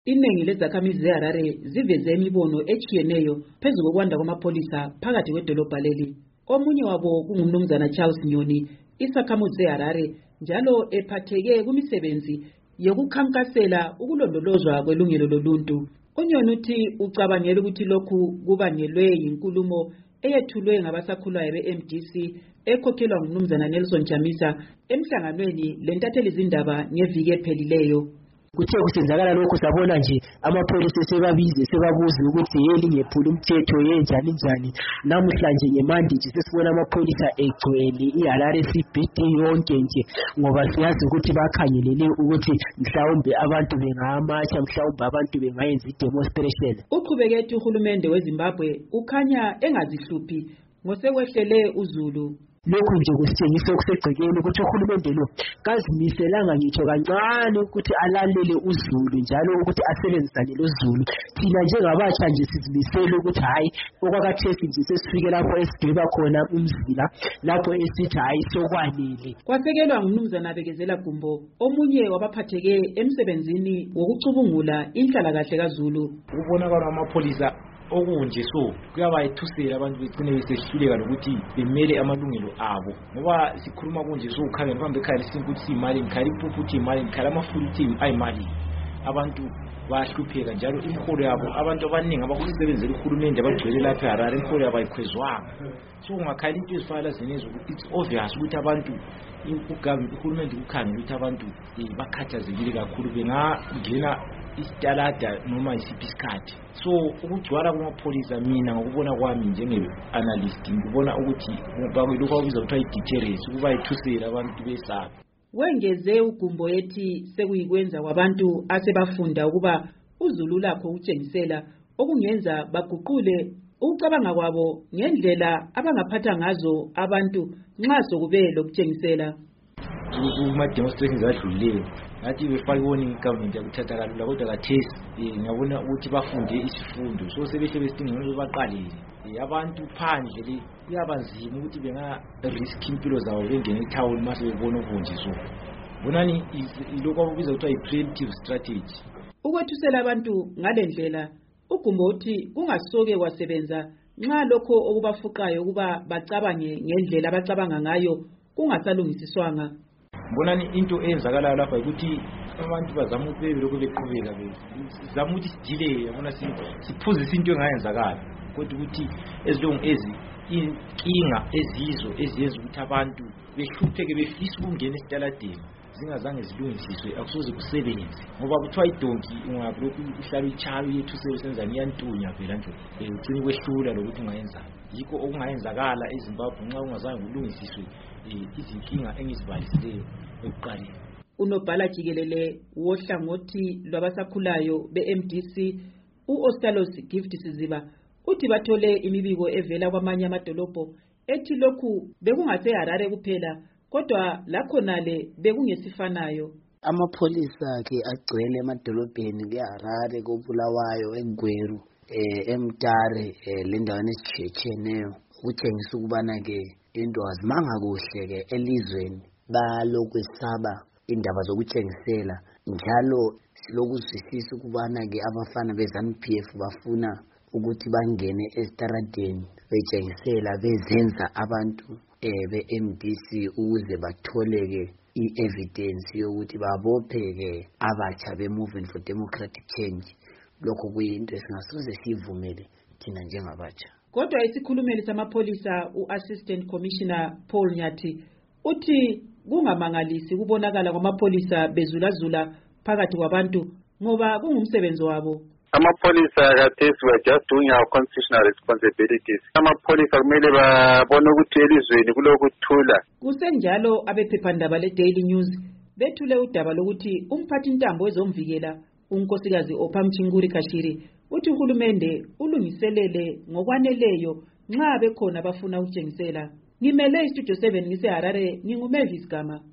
Iningi lezakhamizi zeHarare ziveze imibono echiyeneyo phezu kokwanda kwamapholisa phakathi kwedolobha leli. Omunye wabo kungumnumzana Charles Nyoni, isakhamuzi zeHarare, njalo ephatheke kumisebenzi yokukhankasela ukulondolozwa kwelungelo loluntu. UNyoni uthi ucabangela ukuthi lokhu kubangelwe yinkulumo eyethulwe ngabasakhulayo be-MDC ekhokhelwa ngumnumzana Nelson Chamisa emhlanganweni lentatheli izindaba ngeviki ephelileyo. Kuthe kusenzakala lokho sabona nje amapholisa sebabize sebabuza ukuthi yeli ngephula umthetho yenjani njani. Namhlanje ngemandiji sesibona amapholisa egcwele iHarare CBD yonke nje ngoba siyazi ukuthi bakhangelele ukuthi mhlawumbe abantu bengamasha, mhlawumbe abantu bengayenza i-demonstration. Uqhubeke ethi uhulumende weZimbabwe ukhanya engazihluphi ngosekwehlele uZulu. Lokhu nje kusitshengisa okusegcekeni ukuthi uhulumende lo kazimiselanga ngitsho kancane ukuthi alalele uZulu njalo ukuthi asebenzisane loZulu. Thina njengabatsha nje sizimisele ukuthi hayi okwakhathesi nje sesifike lapho esigeba khona umzila lapho esithi hayi sokwanele. Kwasekelwa ngumnumzana Bekezela Gumbo, omunye wabaphatheke emsebenzini wokucubungula inhlalakahle kaZulu. Kubonakala amapholisa okunje so kuyabayithusela abantu begcine besehluleka nokuthi bemele amalungelo abo ngoba sikhuluma kunje so ukhangela mhlawumbe ekhaya ukuthi imali ngikhali iphuphuthi imali ngikhali amafulithi ayimali abantu bayahlupheka njalo imiholo yabo abantu abaningi abakusebenzela uhulumende abagcwele lapha eHarare imiholo yabo ayikhwezwanga so ungakhali into ezifana lezo it's obvious ukuthi abantu uhulumende ukhangela ukuthi abantu bakhathazekile kakhulu bengangena isitalada noma isiphi isikhathi. So ukugcwala kwamapholisa mina ngokubona kwami njenge-analyst ngibona ukuthi lokho akubiza kuthiwa i-deterrence ukuba ithusela abantu besaba. Wengeze uGumbo ethi sekuyikwenza kwabantu asebafunda ukuba uZulu lakho ukutshengisela okungenza baguqule ukucabanga kwabo ngendlela abangaphatha ngazo abantu nxa sokube lokutshengisela. Kuma-demonstrations adlulileyo ngathi befake warning government yakuthatha kalula kodwa kathesi ngiyabona ukuthi bafunde isifundo so sebehle besidinga ukuthi baqalele abantu phandle le kuyabanzima ukuthi benga-risk impilo zabo bengene etown mase bebona okunje so bonani lokho ababiza kuthiwa i-preemptive strategy. Ukwethusela abantu ngale ndlela uGumbo uthi kungasoke kwasebenza nxa lokho okubafuqayo ukuba bacabange ngendlela abacabanga ngayo kungasalungisiswanga. Bonani into eyenzakalayo lapha ukuthi abantu bazama ukuthi belokhu beqhubeka sizama ukuthi sidile yabona siphuzisa into engayenzakala kodwa ukuthi ezilongu inkinga ezizo eziyenza ukuthi abantu behlupheke befisa ukungena esitaladeni zingazange zilungisiswe akusoze kusebenze ngoba kuthiwa idonki ungakulokhu uhlala uyichayo uyethusela usenzani iyantunya vela nje ugcine kwehlula lokuthi ungayenzani. Yikho okungayenzakala eZimbabwe nxa ungazange kulungisiswe izinkinga engizibalisileyo ekuqaleni. Unobhala jikelele wohlangothi lwabasakhulayo be-MDC u-Ostalos Gift Siziba uthi bathole imibiko evela kwamanye amadolobho ethi lokhu bekungaseHarare kuphela kodwa lakhonale bekungesifanayo. Amapholisa ke agcwele emadolobheni eHarare, koBulawayo, eGweru, eMtare, lendaweni ezitshiyeneyo ukutshengisa ukubana ke into azimanga kuhle ke elizweni balokwesaba indaba zokutshengisela njalo silokuzwisisa ukubana ke abafana beZANU-PF bafuna ukuthi bangene esitaradeni betshengisela bezenza abantu be-MDC ukuze batholeke i-evidence yokuthi babopheke abatsha be-Movement for Democratic Change. Lokho kuyinto esingasoze siyivumele thina njengabatsha. Kodwa isikhulumeli samapholisa u-Assistant Commissioner Paul Nyathi uthi kungamangalisi kubonakala kwamapholisa bezulazula phakathi kwabantu ngoba kungumsebenzi wabo. Amapholisa kathesi we are just doing our constitutional responsibilities. Amapholisa kumele babone ukuthi elizweni kulokuthula. Kusenjalo abephephandaba le-Daily News bethule udaba lokuthi umphathintambo wezomvikela unkosikazi Ophamchinguri Kashiri uthi uhulumende ulungiselele ngokwaneleyo nxa bekhona bafuna ukutshengisela. Ngimele iStudio 7 ngiseHarare, nginguMavis Gama.